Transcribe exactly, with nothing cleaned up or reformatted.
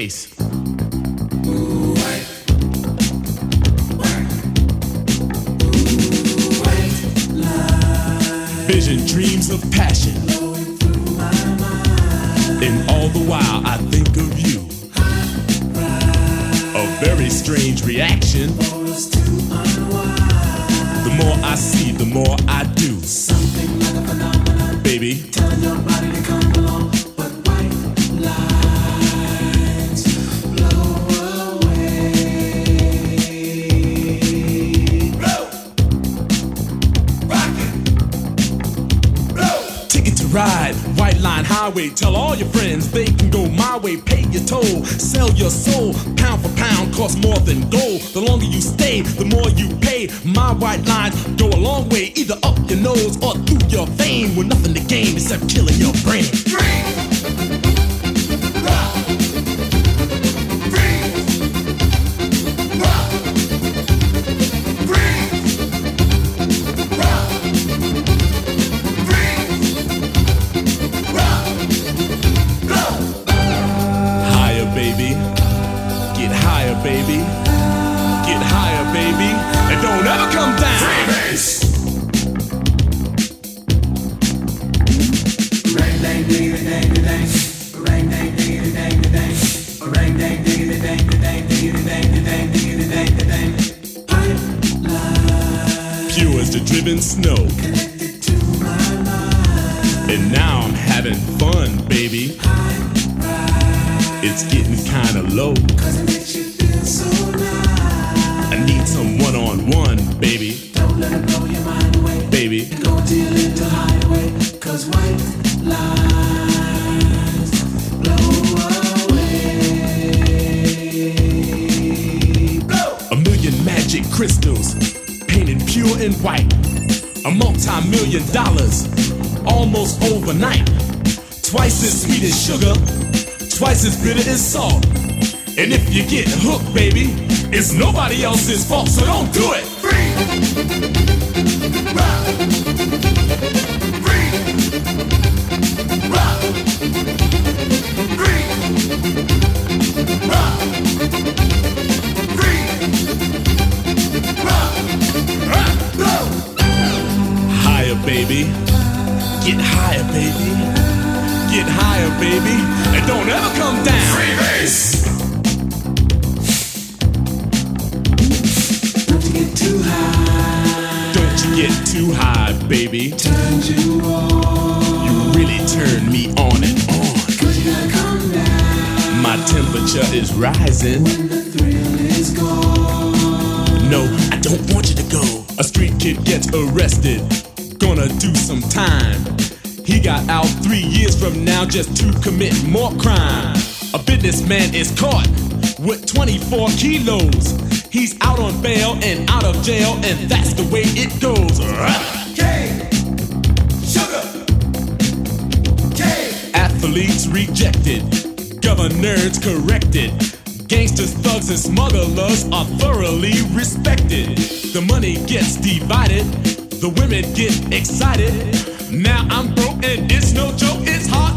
bass. Vision, dreams of passion, and all the while I think of you. A very strange reaction. The more I see, the more I do. Something like a phenomenon, baby. Telling your body to come along, but white lines blow away. Blow, rock it, blow. Ticket to ride, white line highway. Tell all your friends they can go my way. Pay your toll, sell your soul. Pound for pound, costs more than gold. The longer you stay, the more you pay. My white lines go a long way, either up your nose or through your vein, with nothing to gain except killing your brain. Dream. Rock. Breathe. Rock. Breathe. Rock. Breathe. Rock. Go. Higher, baby. Get higher, baby. Get higher, baby. And don't ever come down. Freebase. Rang dang diggity dang dang. Rang dang diggity dang dang. Rang dang diggity dang dang diggity dang dang diggity dang dang. Pipeline. Pure as the driven snow. Connected to my mind. And now I'm having fun, baby. High rise. It's getting kinda low. Cause it makes you feel so nice. I need some one-on-one, baby. Don't let it blow your mind away, baby. Go till you live to hide away. Cause white lines blow away. Blow. A million magic crystals painted pure and white. A multi-million dollars almost overnight. Twice as sweet as sugar, twice as bitter as salt. And if you get hooked, baby, it's nobody else's fault, so don't do it. Free. Rock. Free. Rock. Free. Rock. Free. Rock. Rock. Go. Higher, baby. Get higher, baby. Get higher, baby. And don't ever come down. Freebase. Too high. Don't you get too high, baby. Turns you on. You really turn me on and on. Cause you gotta come down. My temperature is rising. When the thrill is gone. No, I don't want you to go. A street kid gets arrested. Gonna do some time. He got out three years from now just to commit more crime. A businessman is caught with twenty-four kilos. He's out on bail and out of jail, and that's the way it goes. K, sugar, K. Athletes rejected, governors corrected. Gangsters, thugs, and smugglers are thoroughly respected. The money gets divided, the women get excited. Now I'm broke and it's no joke, it's hard